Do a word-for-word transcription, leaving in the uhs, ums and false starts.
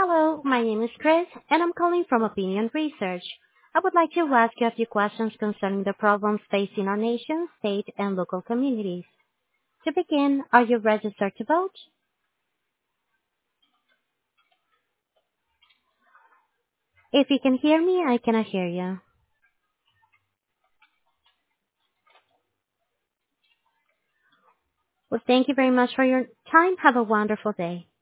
Hello, my name is Chris, and I'm calling from Opinion Research. I would like to ask you a few questions concerning the problems facing our nation, state, and local communities. To begin, are you registered to vote? If you can hear me, I cannot hear you. Well, thank you very much for your time. Have a wonderful day.